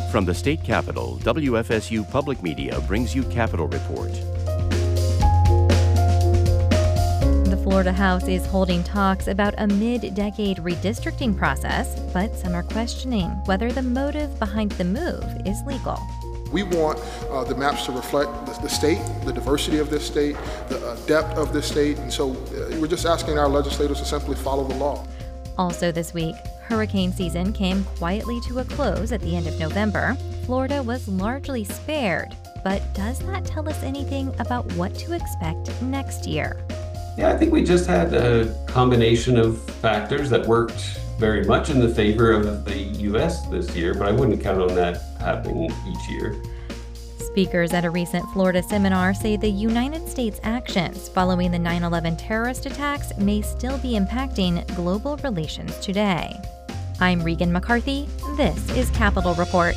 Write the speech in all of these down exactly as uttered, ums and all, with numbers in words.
From the state capitol, W F S U Public Media brings you Capitol Report. The Florida House is holding talks about a mid-decade redistricting process, but some are questioning whether the motive behind the move is legal. We want uh, the maps to reflect the, the state, the diversity of this state, the uh, depth of this state, and so uh, we're just asking our legislators to simply follow the law. Also this week, hurricane season came quietly to a close at the end of November. Florida was largely spared, but does that tell us anything about what to expect next year? Yeah, I think we just had a combination of factors that worked very much in the favor of the U S this year, but I wouldn't count on that happening each year. Speakers at a recent Florida seminar say the United States' actions following the nine eleven terrorist attacks may still be impacting global relations today. I'm Regan McCarthy. This is Capitol Report.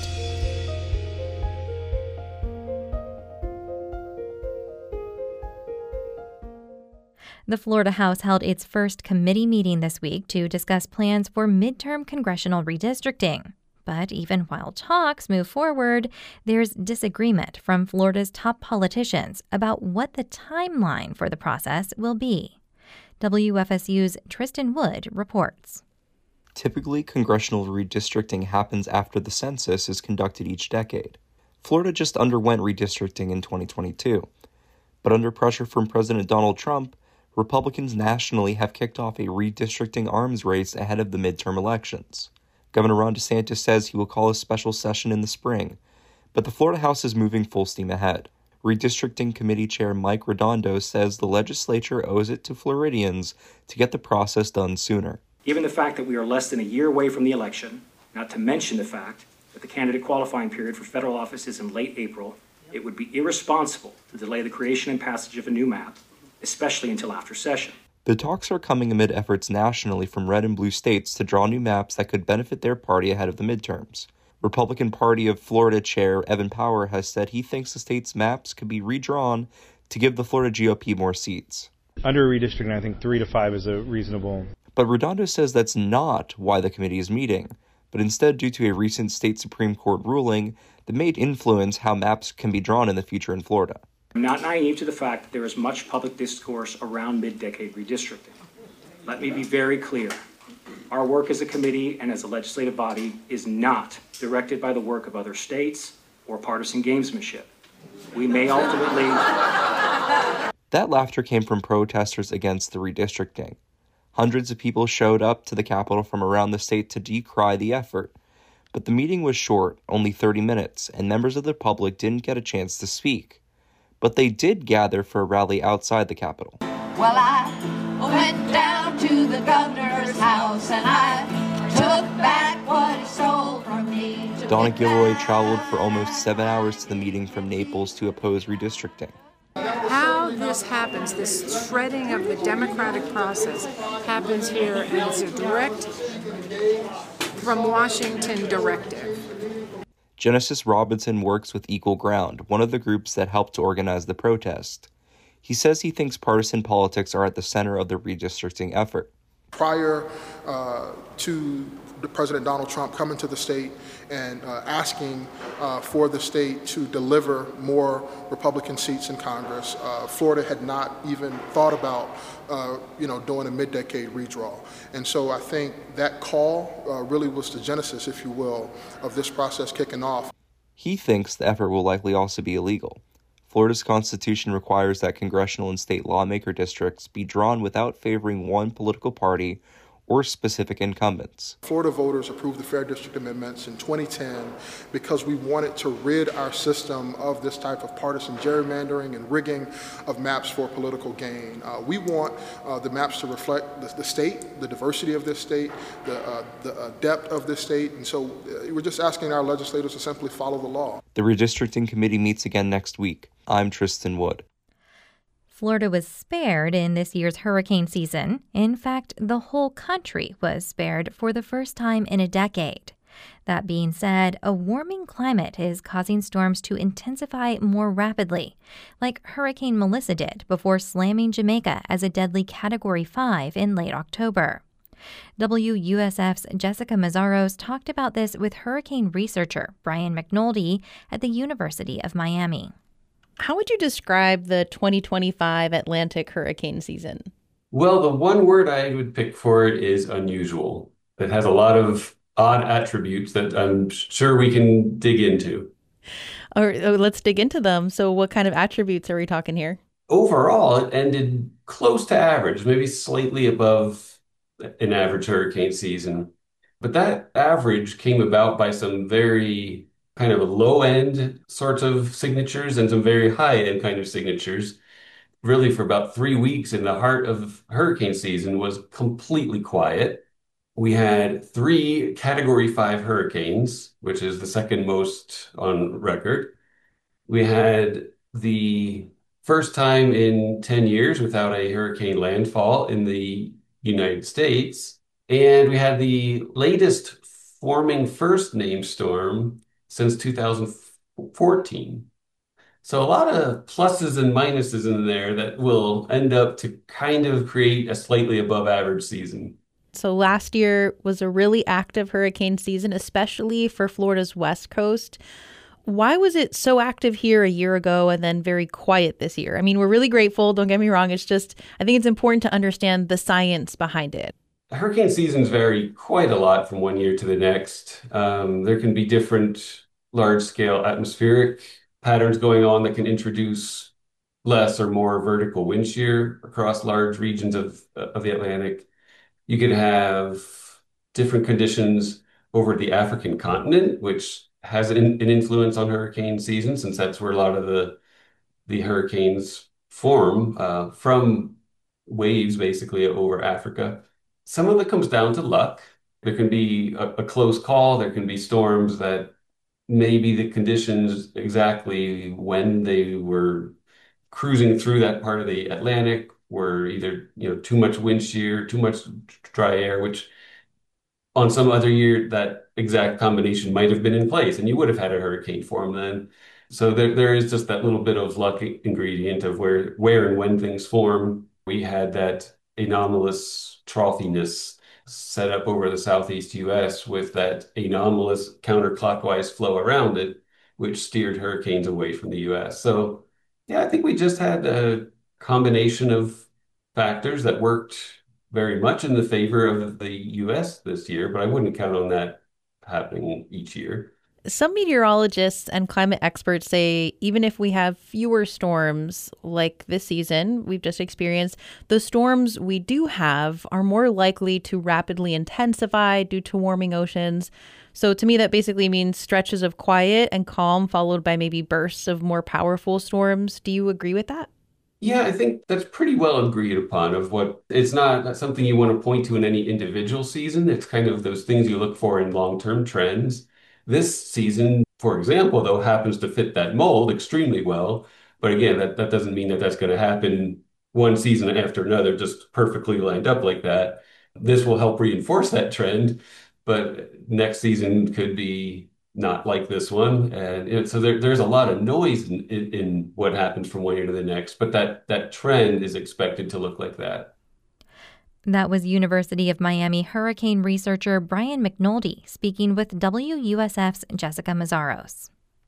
The Florida House held its first committee meeting this week to discuss plans for midterm congressional redistricting. But even while talks move forward, there's disagreement from Florida's top politicians about what the timeline for the process will be. W F S U's Tristan Wood reports. Typically, congressional redistricting happens after the census is conducted each decade. Florida just underwent redistricting in twenty twenty-two. But under pressure from President Donald Trump, Republicans nationally have kicked off a redistricting arms race ahead of the midterm elections. Governor Ron DeSantis says he will call a special session in the spring, but the Florida House is moving full steam ahead. Redistricting Committee Chair Mike Redondo says the legislature owes it to Floridians to get the process done sooner. Given the fact that we are less than a year away from the election, not to mention the fact that the candidate qualifying period for federal office is in late April, it would be irresponsible to delay the creation and passage of a new map, especially until after session. The talks are coming amid efforts nationally from red and blue states to draw new maps that could benefit their party ahead of the midterms. Republican Party of Florida Chair Evan Power has said he thinks the state's maps could be redrawn to give the Florida G O P more seats. Under redistricting, I think three to five is a reasonable. But Redondo says that's not why the committee is meeting, but instead due to a recent state Supreme Court ruling that may influence how maps can be drawn in the future in Florida. I'm not naive to the fact that there is much public discourse around mid-decade redistricting. Let me be very clear. Our work as a committee and as a legislative body is not directed by the work of other states or partisan gamesmanship. We may ultimately... That laughter came from protesters against the redistricting. Hundreds of people showed up to the Capitol from around the state to decry the effort. But the meeting was short, only thirty minutes, and members of the public didn't get a chance to speak. But they did gather for a rally outside the Capitol. Well, I went down to the governor's house and I took back what he stole from me. Donna Gilroy traveled for almost seven hours to the meeting from Naples to oppose redistricting. How this happens, this shredding of the democratic process, happens here, and it's a direct, from Washington directive. Genesis Robinson works with Equal Ground, one of the groups that helped to organize the protest. He says he thinks partisan politics are at the center of the redistricting effort. Prior uh, to President Donald Trump coming to the state and uh, asking uh, for the state to deliver more Republican seats in Congress, uh, Florida had not even thought about uh, you know, doing a mid-decade redraw. And so I think that call uh, really was the genesis, if you will, of this process kicking off. He thinks the effort will likely also be illegal. Florida's constitution requires that congressional and state lawmaker districts be drawn without favoring one political party or specific incumbents. Florida voters approved the Fair District Amendments in twenty ten because we wanted to rid our system of this type of partisan gerrymandering and rigging of maps for political gain. Uh, we want uh, the maps to reflect the, the state, the diversity of this state, the, uh, the uh, depth of this state, and so uh, we're just asking our legislators to simply follow the law. The redistricting committee meets again next week. I'm Tristan Wood. Florida was spared in this year's hurricane season. In fact, the whole country was spared for the first time in a decade. That being said, a warming climate is causing storms to intensify more rapidly, like Hurricane Melissa did before slamming Jamaica as a deadly Category five in late October. W U S F's Jessica Mazzaros talked about this with hurricane researcher Brian McNulty at the University of Miami. How would you describe the twenty twenty-five Atlantic hurricane season? Well, the one word I would pick for it is unusual. It has a lot of odd attributes that I'm sure we can dig into. Or let's dig into them. So what kind of attributes are we talking here? Overall, it ended close to average, maybe slightly above an average hurricane season. But that average came about by some very kind of low-end sorts of signatures and some very high-end kind of signatures. Really, for about three weeks in the heart of hurricane season was completely quiet. We had three Category five hurricanes, which is the second most on record. We had the first time in ten years without a hurricane landfall in the United States. And we had the latest forming first name storm since two thousand fourteen. So a lot of pluses and minuses in there that will end up to kind of create a slightly above average season. So last year was a really active hurricane season, especially for Florida's west coast. Why was it so active here a year ago and then very quiet this year? I mean, we're really grateful. Don't get me wrong. It's just, I think it's important to understand the science behind it. Hurricane seasons vary quite a lot from one year to the next. Um, there can be different large-scale atmospheric patterns going on that can introduce less or more vertical wind shear across large regions of, of the Atlantic. You could have different conditions over the African continent, which has an, an influence on hurricane season, since that's where a lot of the, the hurricanes form uh, from waves basically over Africa. Some of it comes down to luck. There can be a, a close call. There can be storms that maybe the conditions exactly when they were cruising through that part of the Atlantic were either, you know, too much wind shear, too much dry air, which on some other year, that exact combination might have been in place and you would have had a hurricane form then. So there, there is just that little bit of luck ingredient of where, where and when things form. We had that anomalous trothiness set up over the southeast U S with that anomalous counterclockwise flow around it, which steered hurricanes away from the U S. So yeah, I think we just had a combination of factors that worked very much in the favor of the U S this year, but I wouldn't count on that happening each year. Some meteorologists and climate experts say even if we have fewer storms like this season we've just experienced, the storms we do have are more likely to rapidly intensify due to warming oceans. So to me, that basically means stretches of quiet and calm followed by maybe bursts of more powerful storms. Do you agree with that? Yeah, I think that's pretty well agreed upon of what it's not something you want to point to in any individual season. It's kind of those things you look for in long-term trends. This season, for example, though, happens to fit that mold extremely well. But again, that, that doesn't mean that that's going to happen one season after another, just perfectly lined up like that. This will help reinforce that trend, but next season could be not like this one. And it, so there, there's a lot of noise in, in, in what happens from one year to the next, but that, that trend is expected to look like that. That was University of Miami hurricane researcher Brian McNulty speaking with W U S F's Jessica Mazzaros.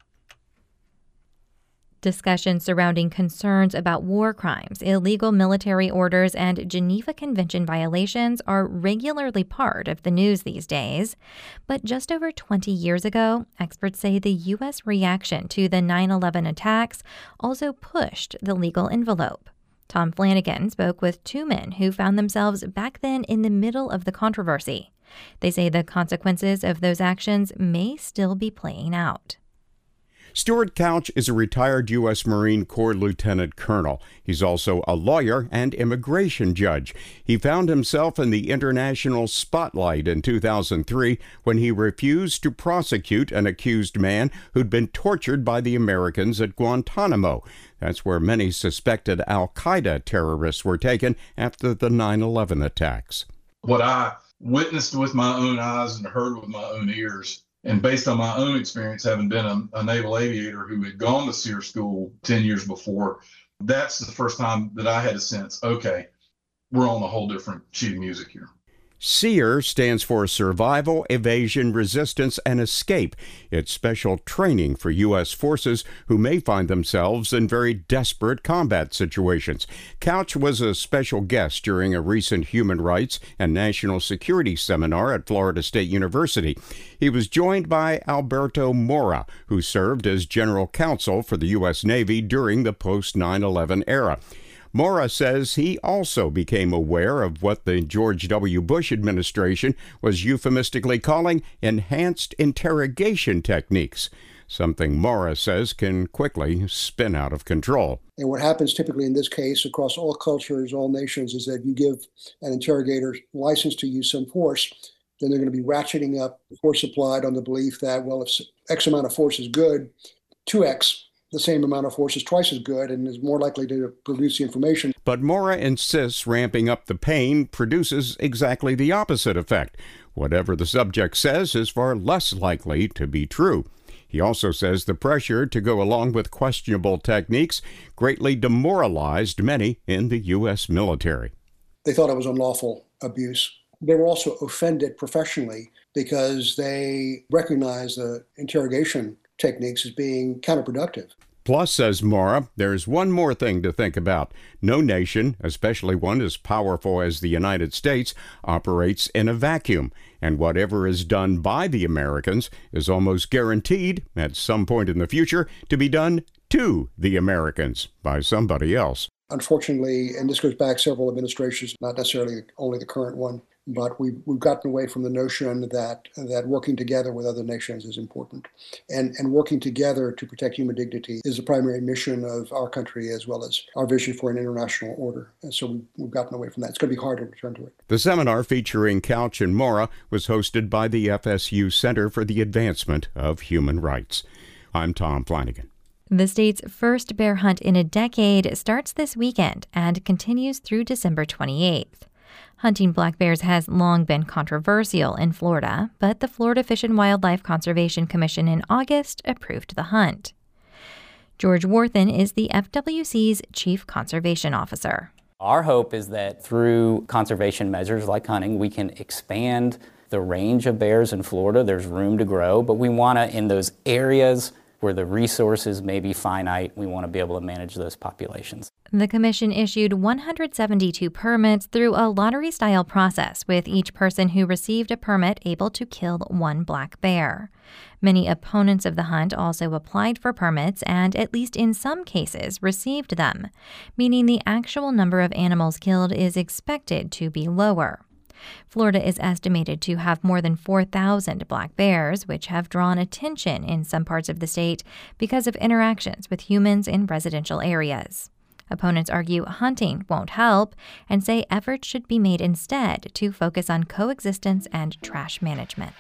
Discussions surrounding concerns about war crimes, illegal military orders, and Geneva Convention violations are regularly part of the news these days. But just over twenty years ago, experts say the U S reaction to the nine eleven attacks also pushed the legal envelope. Tom Flanagan spoke with two men who found themselves back then in the middle of the controversy. They say the consequences of those actions may still be playing out. Stuart Couch is a retired U S Marine Corps lieutenant colonel. He's also a lawyer and immigration judge. He found himself in the international spotlight in two thousand three when he refused to prosecute an accused man who'd been tortured by the Americans at Guantanamo. That's where many suspected al-Qaeda terrorists were taken after the nine eleven attacks. What I witnessed with my own eyes and heard with my own ears, and based on my own experience, having been a, a naval aviator who had gone to SEER school ten years before, that's the first time that I had a sense, okay, we're on a whole different sheet of music here. SEER stands for Survival, Evasion, Resistance, and Escape. It's special training for U S forces who may find themselves in very desperate combat situations. Couch was a special guest during a recent human rights and national security seminar at Florida State University. He was joined by Alberto Mora, who served as general counsel for the U S Navy during the post nine eleven era. Mora says he also became aware of what the George W. Bush administration was euphemistically calling enhanced interrogation techniques, something Mora says can quickly spin out of control. And what happens typically in this case across all cultures, all nations, is that you give an interrogator license to use some force, then they're going to be ratcheting up force applied on the belief that, well, if X amount of force is good, two X, the same amount of force is twice as good and is more likely to produce the information. But Mora insists ramping up the pain produces exactly the opposite effect. Whatever the subject says is far less likely to be true. He also says the pressure to go along with questionable techniques greatly demoralized many in the U S military. They thought it was unlawful abuse. They were also offended professionally because they recognized the interrogation techniques as being counterproductive. Plus, says Mora, there's one more thing to think about. No nation, especially one as powerful as the United States, operates in a vacuum, and whatever is done by the Americans is almost guaranteed, at some point in the future, to be done to the Americans by somebody else. Unfortunately, and this goes back several administrations, not necessarily only the current one, but we've, we've gotten away from the notion that that working together with other nations is important. And, and working together to protect human dignity is the primary mission of our country as well as our vision for an international order. And so we've, we've gotten away from that. It's going to be hard to return to it. The seminar featuring Couch and Mora was hosted by the F S U Center for the Advancement of Human Rights. I'm Tom Flanagan. The state's first bear hunt in a decade starts this weekend and continues through December twenty-eighth. Hunting black bears has long been controversial in Florida, but the Florida Fish and Wildlife Conservation Commission in August approved the hunt. George Worthen is the F W C's Chief Conservation Officer. Our hope is that through conservation measures like hunting, we can expand the range of bears in Florida. There's room to grow, but we want to, in those areas where the resources may be finite, we want to be able to manage those populations. The commission issued one hundred seventy-two permits through a lottery-style process, with each person who received a permit able to kill one black bear. Many opponents of the hunt also applied for permits and, at least in some cases, received them, meaning the actual number of animals killed is expected to be lower. Florida is estimated to have more than four thousand black bears, which have drawn attention in some parts of the state because of interactions with humans in residential areas. Opponents argue hunting won't help and say efforts should be made instead to focus on coexistence and trash management.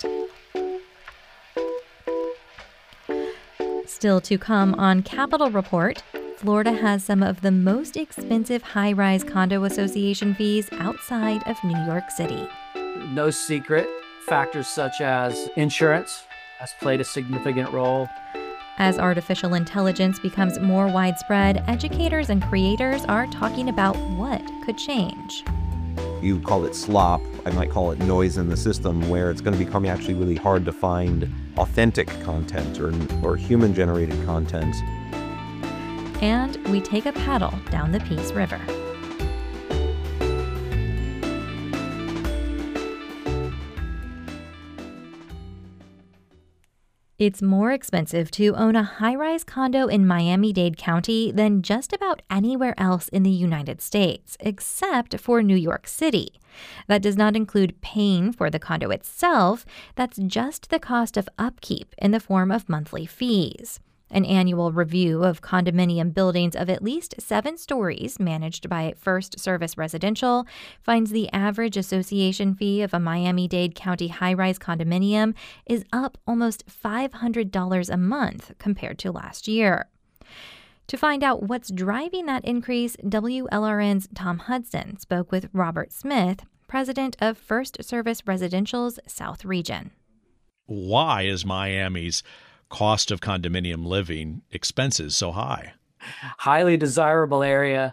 Still to come on Capitol Report, Florida has some of the most expensive high-rise condo association fees outside of New York City. No secret, factors such as insurance has played a significant role. As artificial intelligence becomes more widespread, educators and creators are talking about what could change. You call it slop, I might call it noise in the system, where it's going to become actually really hard to find authentic content or, or human-generated content. And we take a paddle down the Peace River. It's more expensive to own a high-rise condo in Miami-Dade County than just about anywhere else in the United States, except for New York City. That does not include paying for the condo itself. That's just the cost of upkeep in the form of monthly fees. An annual review of condominium buildings of at least seven stories managed by First Service Residential finds the average association fee of a Miami-Dade County high-rise condominium is up almost five hundred dollars a month compared to last year. To find out what's driving that increase, W L R N's Tom Hudson spoke with Robert Smith, president of First Service Residential's South Region. Why is Miami's cost of condominium living expenses so high? Highly desirable area,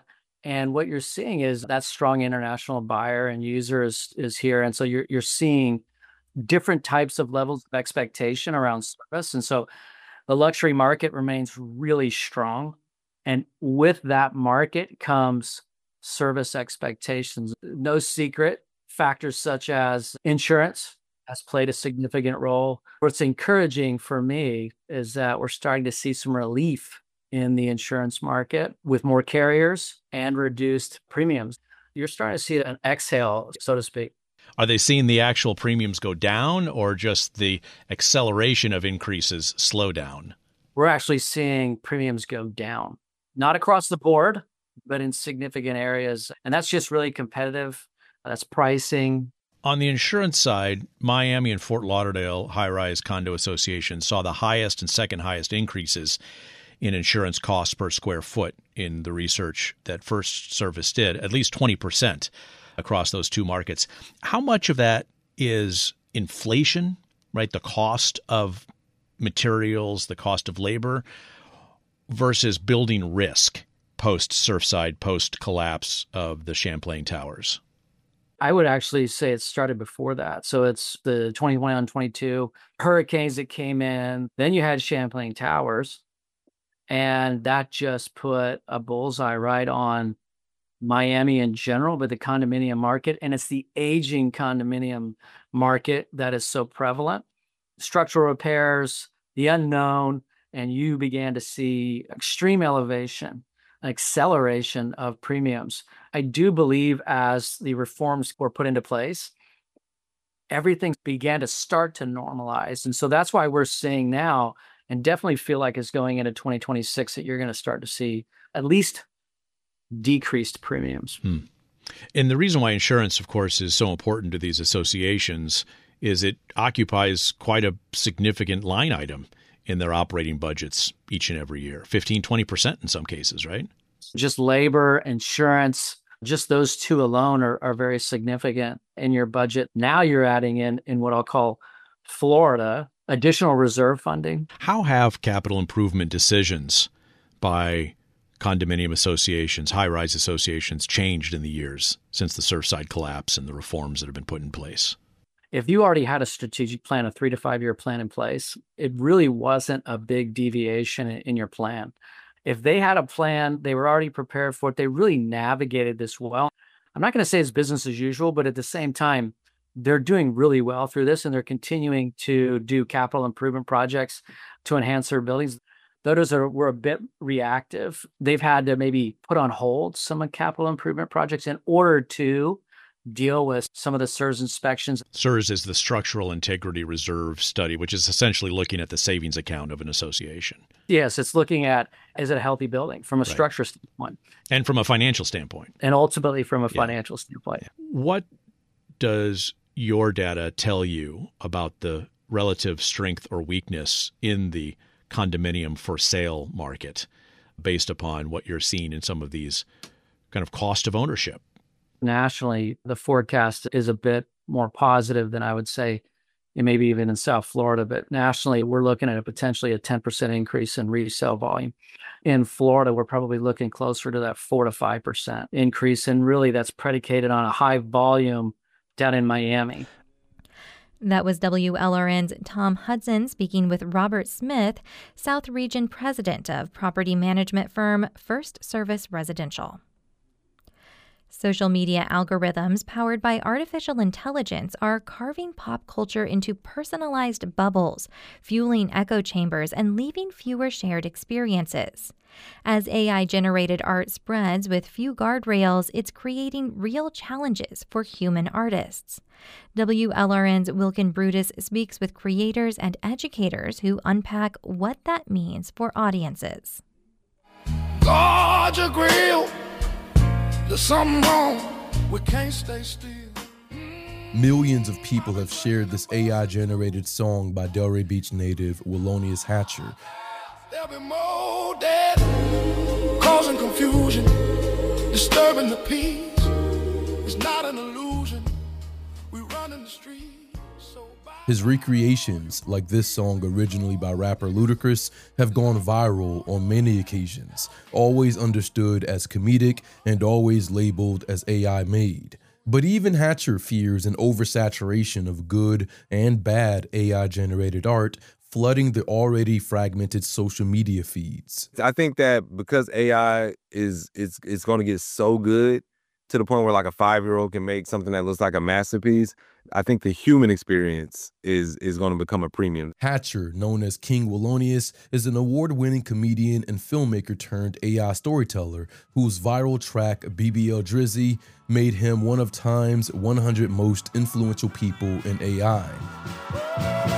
And what you're seeing is that strong international buyer and user is, is here. And so you're, you're seeing different types of levels of expectation around service. And so the luxury market remains really strong. And with that market comes service expectations. No secret, factors such as insurance has played a significant role. What's encouraging for me is that we're starting to see some relief in the insurance market with more carriers and reduced premiums. You're starting to see an exhale, so to speak. Are they seeing the actual premiums go down or just the acceleration of increases slow down? We're actually seeing premiums go down, not across the board, but in significant areas. And that's just really competitive. That's pricing. On the insurance side, Miami and Fort Lauderdale high-rise condo associations saw the highest and second highest increases in insurance costs per square foot in the research that First Service did, at least twenty percent across those two markets. How much of that is inflation, right? The cost of materials, the cost of labor, versus building risk post-Surfside, post-collapse of the Champlain Towers? I would actually say it started before that. So it's the twenty-one, twenty-two hurricanes that came in. Then you had Champlain Towers, and that just put a bullseye right on Miami in general, but the condominium market. And it's the aging condominium market that is so prevalent. Structural repairs, the unknown, and you began to see extreme elevation, acceleration of premiums. I do believe as the reforms were put into place, everything began to start to normalize. And so that's why we're seeing now, and definitely feel like it's going into twenty twenty-six, that you're going to start to see at least decreased premiums. Hmm. And the reason why insurance, of course, is so important to these associations is it occupies quite a significant line item in their operating budgets each and every year, fifteen, twenty percent in some cases, right? Just labor, insurance, just those two alone are, are very significant in your budget. Now you're adding in, in what I'll call Florida, additional reserve funding. How have capital improvement decisions by condominium associations, high-rise associations, changed in the years since the Surfside collapse and the reforms that have been put in place? If you already had a strategic plan, a three to five year plan in place, it really wasn't a big deviation in, in your plan. If they had a plan, they were already prepared for it, they really navigated this well. I'm not going to say it's business as usual, but at the same time, they're doing really well through this, and they're continuing to do capital improvement projects to enhance their buildings. Those are, were a bit reactive. They've had to maybe put on hold some capital improvement projects in order to deal with some of the S I R S inspections. S I R S is the Structural Integrity Reserve Study, which is essentially looking at the savings account of an association. Yes, it's looking at, is it a healthy building from a Right. structure standpoint? And from a financial standpoint. And ultimately from a Yeah. financial standpoint. What does your data tell you about the relative strength or weakness in the condominium for sale market based upon what you're seeing in some of these kind of cost of ownership? Nationally, the forecast is a bit more positive than I would say, and maybe even in South Florida. But nationally, we're looking at a potentially a ten percent increase in resale volume. In Florida, we're probably looking closer to that four to five percent increase. And really, that's predicated on a high volume down in Miami. That was W L R N's Tom Hudson speaking with Robert Smith, South Region President of property management firm First Service Residential. Social media algorithms powered by artificial intelligence are carving pop culture into personalized bubbles, fueling echo chambers and leaving fewer shared experiences. As A I-generated art spreads with few guardrails, it's creating real challenges for human artists. W L R N's Wilkin Brutus speaks with creators and educators who unpack what that means for audiences. Lord, your grill. There's something wrong. We can't stay still. Millions of people have shared this A I-generated song by Delray Beach native Willonius Hatcher. There'll be more dead, causing confusion, disturbing the peace. It's not an illusion. We run in the streets so bad. His recreations, like this song originally by rapper Ludacris, have gone viral on many occasions, always understood as comedic and always labeled as A I made. But even Hatcher fears an oversaturation of good and bad A I-generated art, flooding the already fragmented social media feeds. I think that because A I is is is going to get so good to the point where like a five-year-old can make something that looks like a masterpiece, I think the human experience is is going to become a premium. Hatcher, known as King Wallonius, is an award-winning comedian and filmmaker turned A I storyteller whose viral track B B L Drizzy made him one of Time's one hundred most influential people in A I.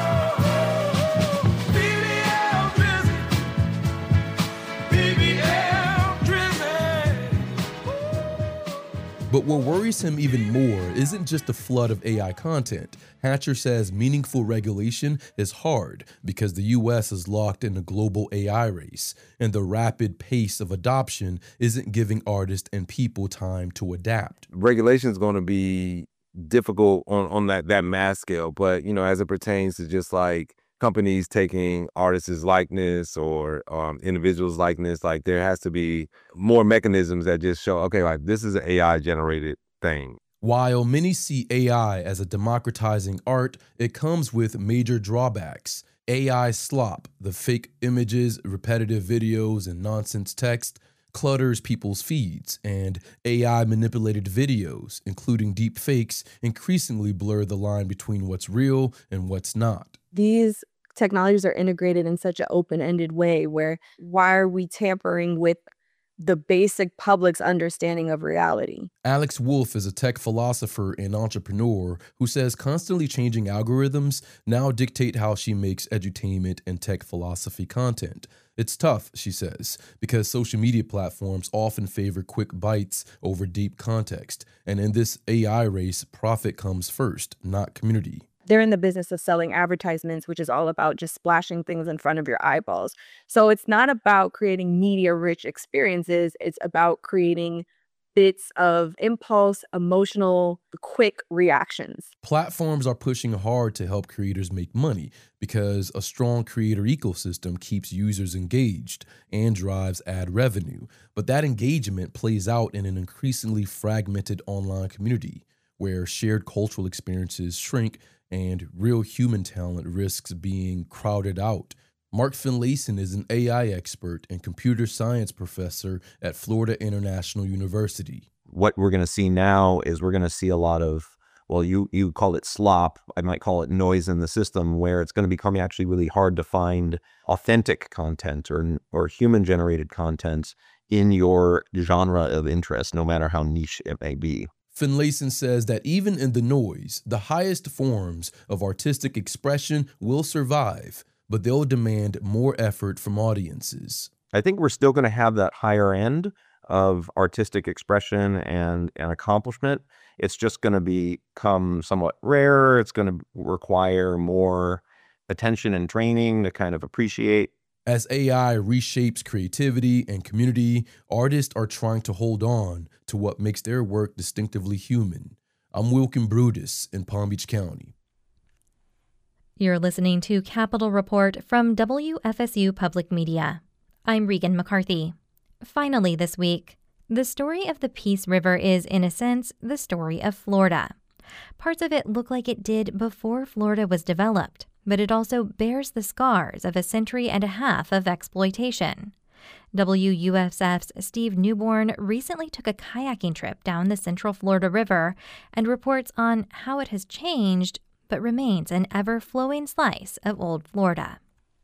But what worries him even more isn't just the flood of A I content. Hatcher says meaningful regulation is hard because the U S is locked in a global A I race, and the rapid pace of adoption isn't giving artists and people time to adapt. Regulation is going to be difficult on, on that, that mass scale, but, you know, as it pertains to just like companies taking artists' likeness or um, individuals' likeness, like there has to be more mechanisms that just show, okay, like this is an A I-generated thing. While many see A I as a democratizing art, it comes with major drawbacks. A I slop, the fake images, repetitive videos, and nonsense text, clutters people's feeds, and A I-manipulated videos, including deep fakes, increasingly blur the line between what's real and what's not. These technologies are integrated in such an open-ended way where why are we tampering with the basic public's understanding of reality? Alex Wolff is a tech philosopher and entrepreneur who says constantly changing algorithms now dictate how she makes edutainment and tech philosophy content. It's tough, she says, because social media platforms often favor quick bites over deep context. And in this A I race, profit comes first, not community. They're in the business of selling advertisements, which is all about just splashing things in front of your eyeballs. So it's not about creating media-rich experiences. It's about creating bits of impulse, emotional, quick reactions. Platforms are pushing hard to help creators make money because a strong creator ecosystem keeps users engaged and drives ad revenue. But that engagement plays out in an increasingly fragmented online community where shared cultural experiences shrink and real human talent risks being crowded out. Mark Finlayson is an A I expert and computer science professor at Florida International University. What we're going to see now is we're going to see a lot of, well, you, you call it slop, I might call it noise in the system, where it's going to become actually really hard to find authentic content or, or human-generated content in your genre of interest, no matter how niche it may be. Finlayson says that even in the noise, the highest forms of artistic expression will survive, but they'll demand more effort from audiences. I think we're still going to have that higher end of artistic expression and, and accomplishment. It's just going to become somewhat rarer. It's going to require more attention and training to kind of appreciate. As A I reshapes creativity and community, artists are trying to hold on to what makes their work distinctively human. I'm Wilkin Brutus in Palm Beach County. You're listening to Capitol Report from W F S U Public Media. I'm Regan McCarthy. Finally this week, the story of the Peace River is, in a sense, the story of Florida. Parts of it look like it did before Florida was developed, but it also bears the scars of a century and a half of exploitation. W U S F's Steve Newborn recently took a kayaking trip down the Central Florida River and reports on how it has changed, but remains an ever-flowing slice of old Florida.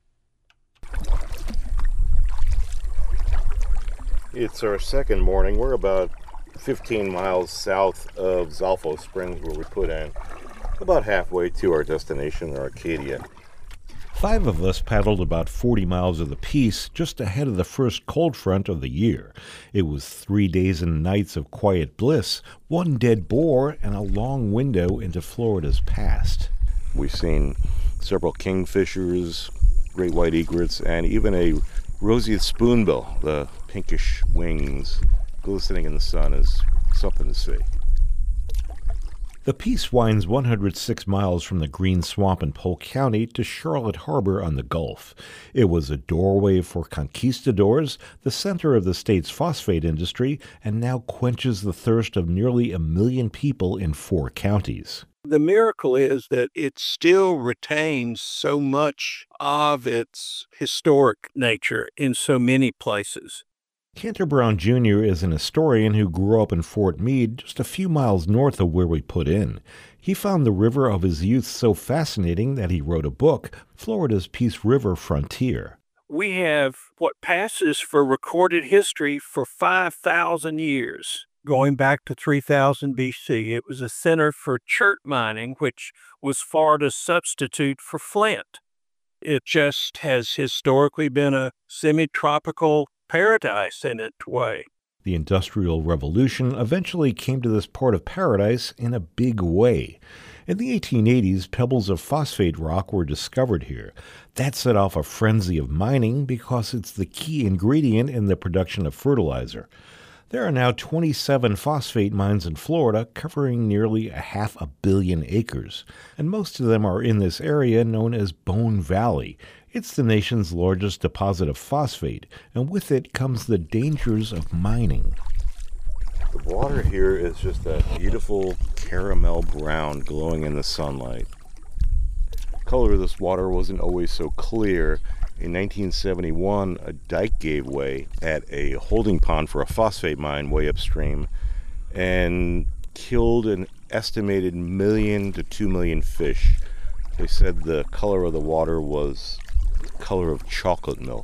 It's our second morning. We're about fifteen miles south of Zolfo Springs, where we put in, about halfway to our destination, Arcadia. Five of us paddled about forty miles of the Peace just ahead of the first cold front of the year. It was three days and nights of quiet bliss, one dead boar, and a long window into Florida's past. We've seen several kingfishers, great white egrets, and even a roseate spoonbill. The pinkish wings glistening in the sun is something to see. The Peace winds one hundred six miles from the Green Swamp in Polk County to Charlotte Harbor on the Gulf. It was a doorway for conquistadors, the center of the state's phosphate industry, and now quenches the thirst of nearly a million people in four counties. The miracle is that it still retains so much of its historic nature in so many places. Cantor Brown Junior is an historian who grew up in Fort Meade, just a few miles north of where we put in. He found the river of his youth so fascinating that he wrote a book, Florida's Peace River Frontier. We have what passes for recorded history for five thousand years, going back to three thousand B C. It was a center for chert mining, which was Florida's substitute for flint. It just has historically been a semi-tropical paradise in its way. The Industrial Revolution eventually came to this part of paradise in a big way. In the eighteen eighties, pebbles of phosphate rock were discovered here. That set off a frenzy of mining because it's the key ingredient in the production of fertilizer. There are now twenty-seven phosphate mines in Florida covering nearly a half a billion acres, and most of them are in this area known as Bone Valley. It's the nation's largest deposit of phosphate, and with it comes the dangers of mining. The water here is just that beautiful caramel brown glowing in the sunlight. The color of this water wasn't always so clear. In nineteen seventy-one, a dike gave way at a holding pond for a phosphate mine way upstream and killed an estimated million to two million fish. They said the color of the water was the color of chocolate milk.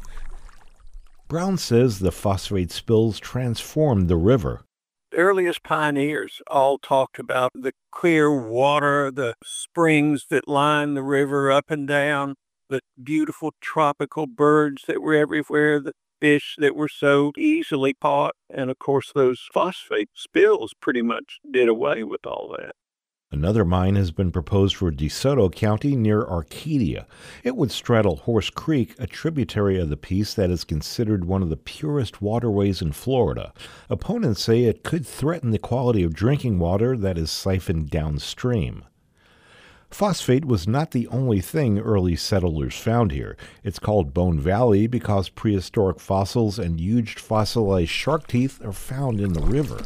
Brown says the phosphate spills transformed the river. The earliest pioneers all talked about the clear water, the springs that line the river up and down, the beautiful tropical birds that were everywhere, the fish that were so easily caught, and of course those phosphate spills pretty much did away with all that. Another mine has been proposed for DeSoto County near Arcadia. It would straddle Horse Creek, a tributary of the Peace that is considered one of the purest waterways in Florida. Opponents say it could threaten the quality of drinking water that is siphoned downstream. Phosphate was not the only thing early settlers found here. It's called Bone Valley because prehistoric fossils and huge fossilized shark teeth are found in the river.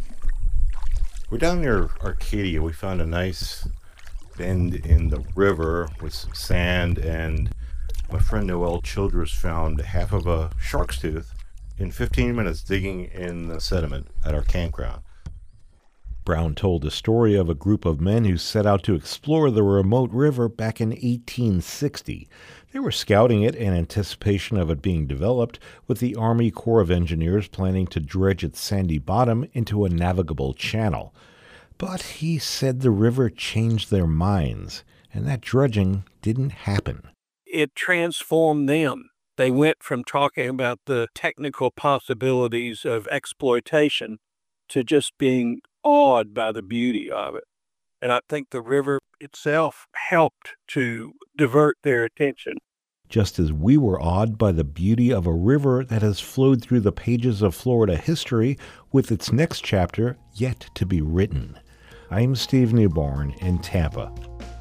We're down near Arcadia. We found a nice bend in the river with some sand, and my friend Noel Childress found half of a shark's tooth in fifteen minutes digging in the sediment at our campground. Brown told the story of a group of men who set out to explore the remote river back in eighteen sixty. They were scouting it in anticipation of it being developed, with the Army Corps of Engineers planning to dredge its sandy bottom into a navigable channel. But he said the river changed their minds, and that dredging didn't happen. It transformed them. They went from talking about the technical possibilities of exploitation to just being awed by the beauty of it. And I think the river itself helped to divert their attention. Just as we were awed by the beauty of a river that has flowed through the pages of Florida history, with its next chapter yet to be written. I'm Steve Newborn in Tampa.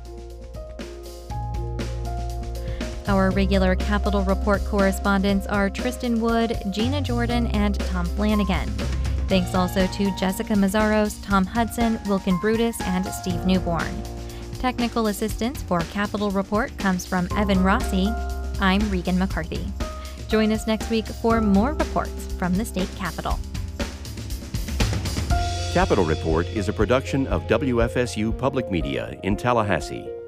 Our regular Capitol Report correspondents are Tristan Wood, Gina Jordan, and Tom Flanagan. Thanks also to Jessica Mazzaros, Tom Hudson, Wilkin Brutus, and Steve Newborn. Technical assistance for Capitol Report comes from Evan Rossi. I'm Regan McCarthy. Join us next week for more reports from the state capitol. Capitol Report is a production of W F S U Public Media in Tallahassee.